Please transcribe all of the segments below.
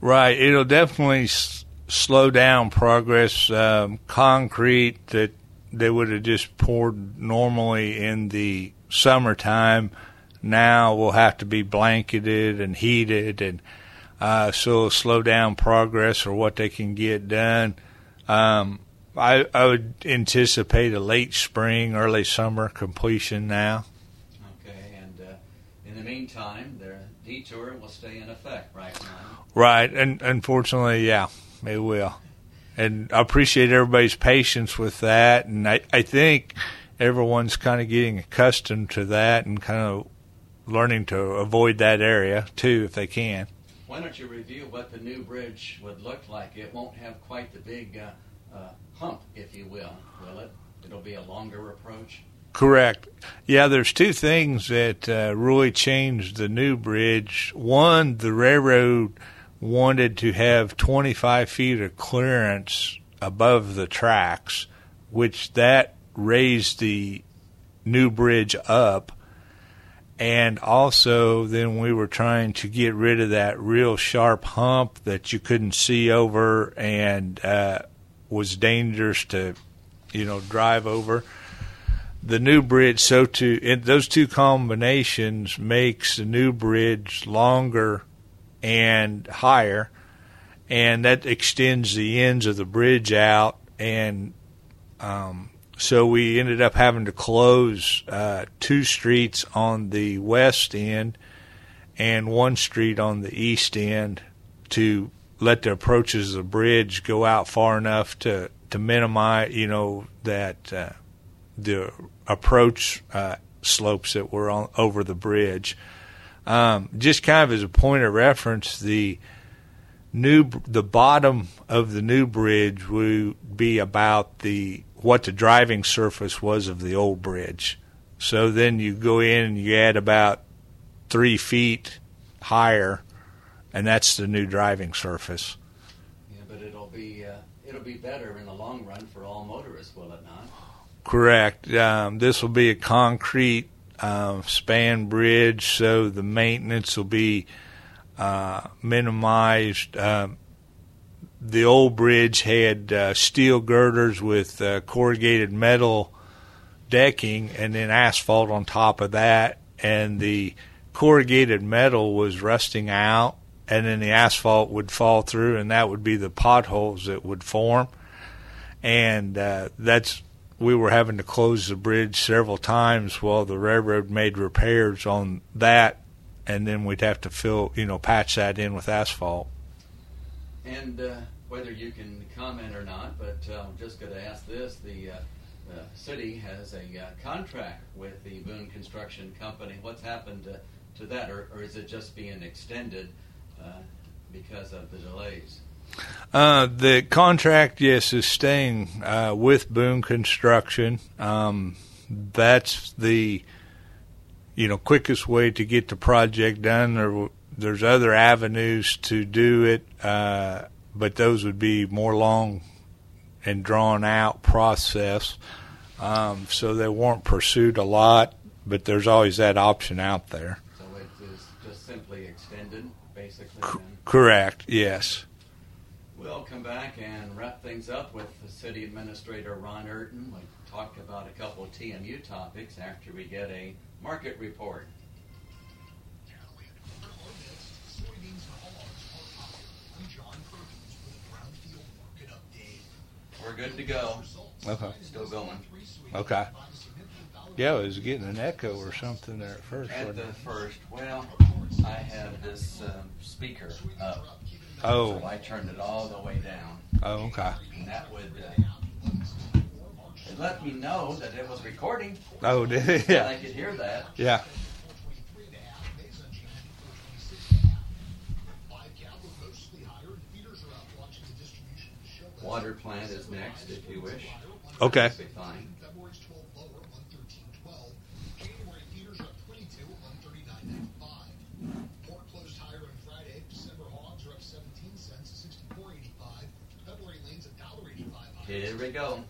Right. It'll definitely slow down progress. Concrete that they would have just poured normally in the summertime now will have to be blanketed and heated, and so it'll slow down progress or what they can get done. I would anticipate a late spring, early summer completion now. Okay, and in the meantime, the detour will stay in effect, right, Ron? Right, and unfortunately, yeah, it will. And I appreciate everybody's patience with that, and I think everyone's kind of getting accustomed to that and kind of learning to avoid that area, too, if they can. Why don't you review what the new bridge would look like? It won't have quite the big hump, if you will it? It'll be a longer approach? Correct. Yeah, there's two things that really changed the new bridge. One, the railroad wanted to have 25 feet of clearance above the tracks, which that raised the new bridge up. And also, then we were trying to get rid of that real sharp hump that you couldn't see over and was dangerous to, drive over. The new bridge, those two combinations makes the new bridge longer and higher, and that extends the ends of the bridge out, and so we ended up having to close 2 streets on the west end and 1 street on the east end to let the approaches of the bridge go out far enough to minimize, that the approach slopes that were over the bridge. Just kind of as a point of reference, the bottom of the new bridge would be about what the driving surface was of the old bridge. So then you go in and you add about 3 feet higher, and that's the new driving surface. Yeah, but it'll be better in the long run for all motorists, will it not? Correct. This will be a concrete span bridge, so the maintenance will be minimized. The old bridge had steel girders with corrugated metal decking and then asphalt on top of that, and the corrugated metal was rusting out, and then the asphalt would fall through, and that would be the potholes that would form. And we were having to close the bridge several times while the railroad made repairs on that, and then we'd have to patch that in with asphalt. And whether you can comment or not, but I'm just going to ask this. The city has a contract with the Boone Construction Company. What's happened to that, or is it just being extended because of the delays? The contract, yes, is staying with Boone Construction. That's the quickest way to get the project done. There's other avenues to do it, but those would be more long and drawn out process. So they weren't pursued a lot, but there's always that option out there. So it is just simply extended, basically? Correct, yes. We'll come back and wrap things up with the City Administrator Ron Urton. We'll talk about a couple of TMU topics after we get a market report. We're good to go. Okay. Still going. Okay. Yeah, it was getting an echo or something there at first. Well, I have this speaker up. Oh. So I turned it all the way down. Oh, okay. And that would it let me know that it was recording. Oh, did it? Yeah. I could hear that. Yeah. Water plant is next, if you wish. Okay. That'd be fine. Here we go.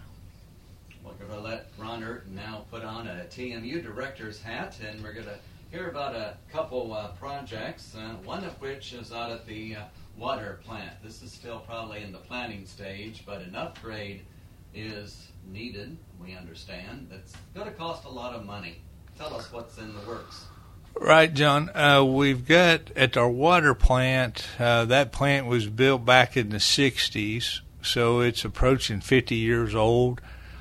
We're going to let Ron Urton now put on a TMU director's hat, and we're going to hear about a couple projects, one of which is out at the water plant. This is still probably in the planning stage, but an upgrade is needed, we understand. That's going to cost a lot of money. Tell us what's in the works. Right, John. We've got at our water plant, that plant was built back in the 60s, so it's approaching 50 years old.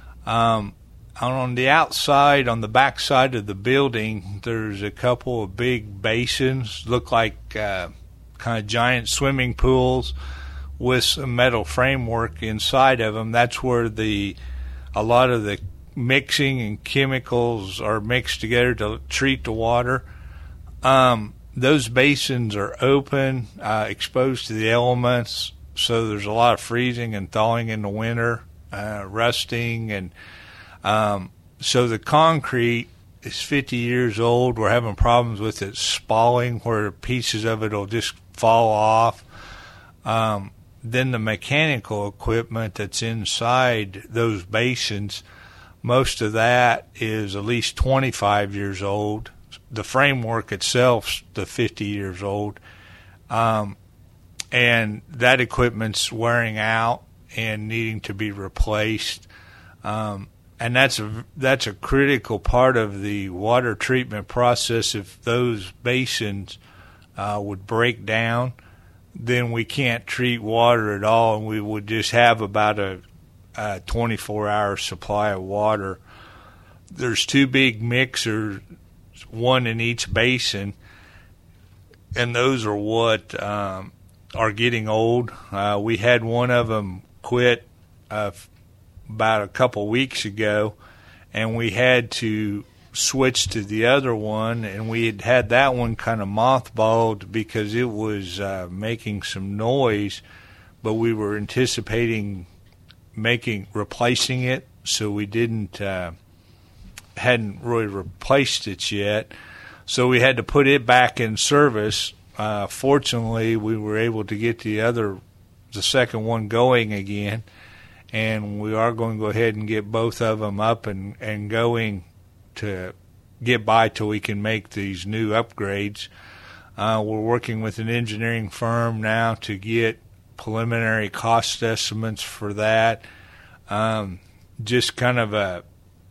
On the outside, on the back side of the building, there's a couple of big basins, look like kind of giant swimming pools with some metal framework inside of them. That's where a lot of the mixing and chemicals are mixed together to treat the water. Those basins are open, exposed to the elements, so there's a lot of freezing and thawing in the winter, rusting, and so the concrete is 50 years old. We're having problems with it spalling, where pieces of it will just fall off. Then the mechanical equipment that's inside those basins, most of that is at least 25 years old. The framework itself's the 50 years old. And that equipment's wearing out and needing to be replaced. And that's a critical part of the water treatment process. If those basins would break down, then we can't treat water at all, and we would just have about a 24-hour supply of water. There's two big mixers, one in each basin, and those are what are getting old. We had one of them quit about a couple weeks ago, and we had to switch to the other one, and we had that one kind of mothballed because it was making some noise, but we were anticipating replacing it, so we hadn't really replaced it yet, so we had to put it back in service. Fortunately, we were able to get the second one going again, and we are going to go ahead and get both of them up and going to get by till we can make these new upgrades. We're working with an engineering firm now to get preliminary cost estimates for that. Just kind of a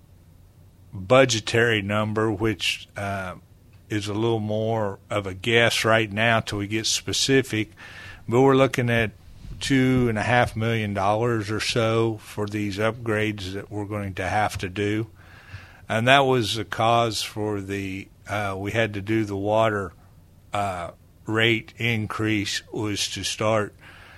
budgetary number, which is a little more of a guess right now till we get specific. But we're looking at $2.5 million or so for these upgrades that we're going to have to do. And that was the cause for we had to do the water rate increase, was to start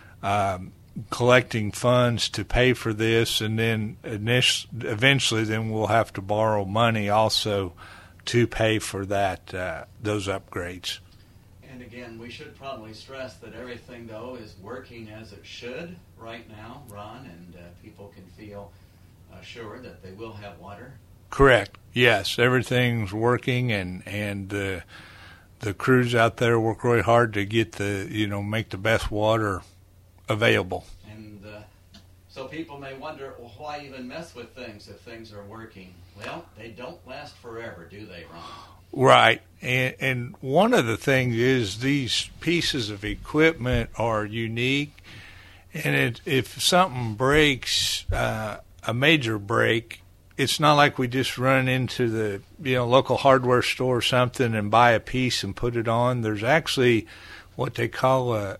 collecting funds to pay for this, and then eventually then we'll have to borrow money also to pay for those upgrades. And again, we should probably stress that everything, though, is working as it should right now, Ron, and people can feel sure that they will have water. Correct. Yes, everything's working, and the crews out there work really hard to get make the best water available. And so people may wonder, well, why even mess with things if things are working? Well, they don't last forever, do they, Ron? Right. And one of the things is these pieces of equipment are unique, and if something breaks, a major break, it's not like we just run into the local hardware store or something and buy a piece and put it on. There's actually what they call a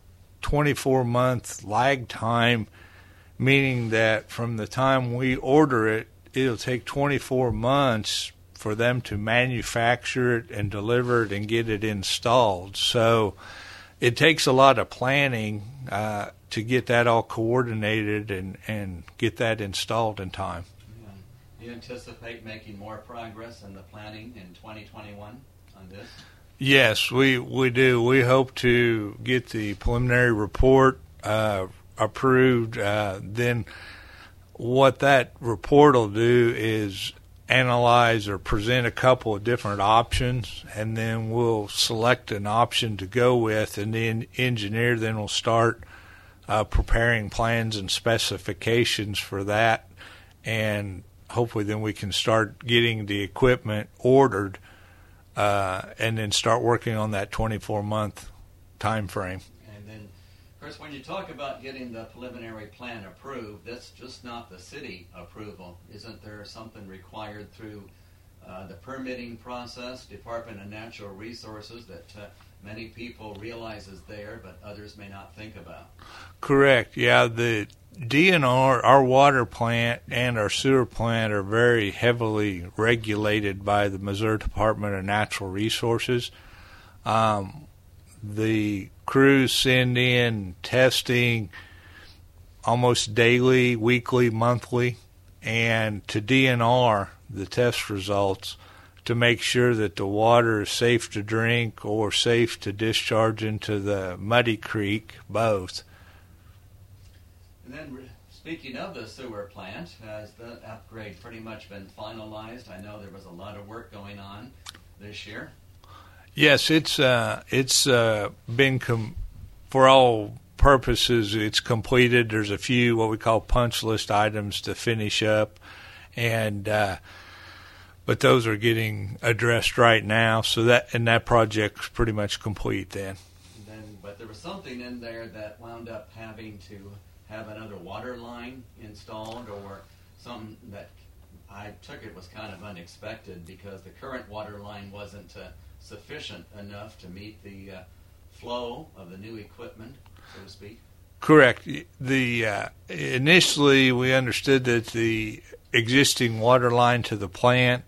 24-month lag time, meaning that from the time we order it, it'll take 24 months for them to manufacture it and deliver it and get it installed. So it takes a lot of planning to get that all coordinated and get that installed in time. Yeah. Do you anticipate making more progress in the planning in 2021 on this? Yes, we do. We hope to get the preliminary report approved. Then what that report will do is analyze or present a couple of different options, and then we'll select an option to go with, and the engineer then will start preparing plans and specifications for that, and hopefully then we can start getting the equipment ordered and then start working on that 24-month time frame. And then, of course, when you talk about getting the preliminary plan approved, that's just not the city approval. Isn't there something required through the permitting process, Department of Natural Resources, that many people realize is there, but others may not think about? Correct. Yeah, the DNR, our water plant and our sewer plant are very heavily regulated by the Missouri Department of Natural Resources. The crews send in testing almost daily, weekly, monthly, and to DNR the test results to make sure that the water is safe to drink or safe to discharge into the Muddy Creek, both. And then, speaking of the sewer plant, has the upgrade pretty much been finalized? I know there was a lot of work going on this year. Yes, it's been for all purposes, it's completed. There's a few what we call punch list items to finish up, and but those are getting addressed right now. So that project's pretty much complete then. But there was something in there that wound up having to have another water line installed, or something that I took it was kind of unexpected because the current water line wasn't sufficient enough to meet the flow of the new equipment, so to speak. Correct. Initially we understood that the existing water line to the plant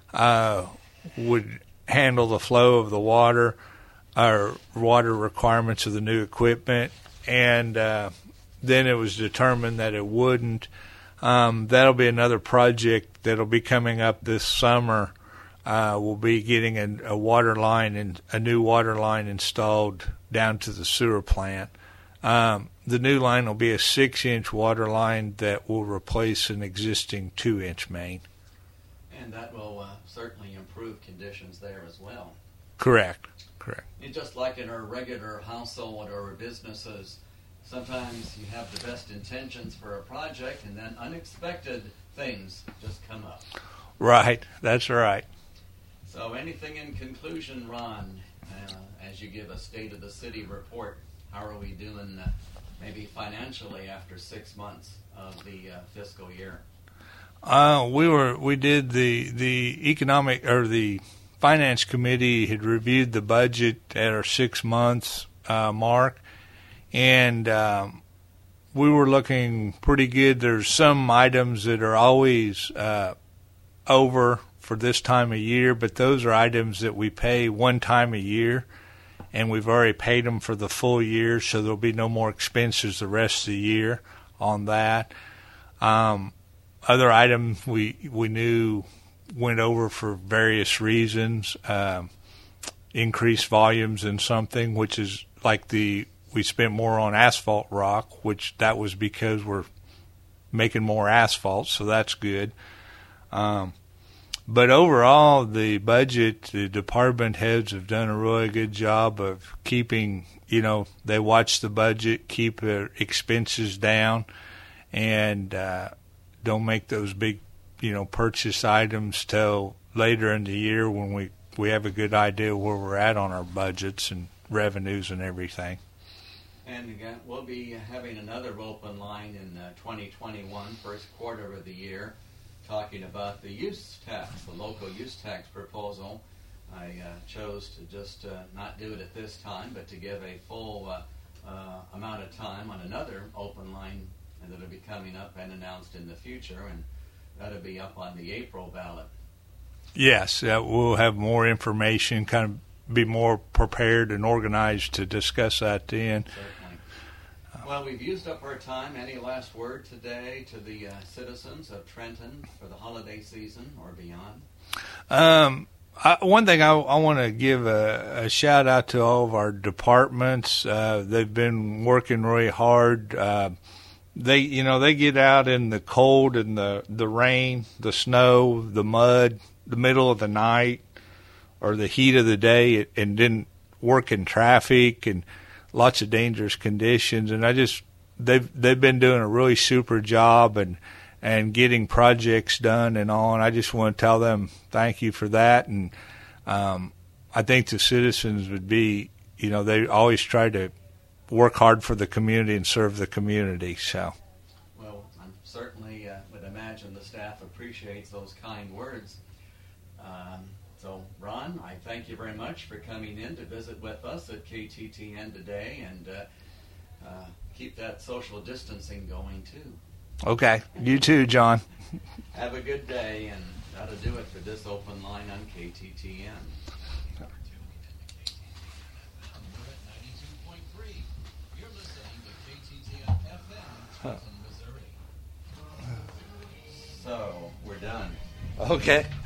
would handle the flow of the water, or water requirements of the new equipment, and then it was determined that it wouldn't. That'll be another project that'll be coming up this summer. We'll be getting a water line and a new water line installed down to the sewer plant. The new line will be a 6-inch water line that will replace an existing 2-inch main. And that will certainly improve conditions there as well. Correct. And just like in our regular household or businesses, sometimes you have the best intentions for a project and then unexpected things just come up. Right, that's right. So anything in conclusion, Ron, as you give a State of the City report, how are we doing maybe financially after 6 months of the fiscal year? We did the economic, or the finance committee had reviewed the budget at our 6 months mark, and we were looking pretty good. There's some items that are always over for this time of year, but those are items that we pay one time a year, and we've already paid them for the full year, so there'll be no more expenses the rest of the year on that. Other items we knew went over for various reasons, increased volumes in something, which is like we spent more on asphalt rock, which that was because we're making more asphalt, so that's good. But overall, the budget, the department heads have done a really good job of keeping, they watch the budget, keep their expenses down, and don't make those big, purchase items till later in the year when we have a good idea where we're at on our budgets and revenues and everything. And again, we'll be having another open line in 2021, first quarter of the year, talking about the use tax, the local use tax proposal. I chose to just not do it at this time, but to give a full amount of time on another open line that will be coming up and announced in the future, and that'll be up on the April ballot. Yes, we'll have more information, kind of be more prepared and organized to discuss that then. Certainly. Well, we've used up our time. Any last word today to the citizens of Trenton for the holiday season or beyond? One thing I want to give a shout out to all of our departments. They've been working really hard. They get out in the cold and the rain, the snow, the mud, the middle of the night or the heat of the day, and didn't work in traffic and lots of dangerous conditions. And they've been doing a really super job and getting projects done and all. And I just want to tell them thank you for that. And I think the citizens would be, they always try to work hard for the community and serve the community. So, well, I certainly would imagine the staff appreciates those kind words. So, Ron, I thank you very much for coming in to visit with us at KTTN today, and keep that social distancing going too. Okay, you too, John. Have a good day, and that'll do it for this open line on KTTN. So, we're done. Okay.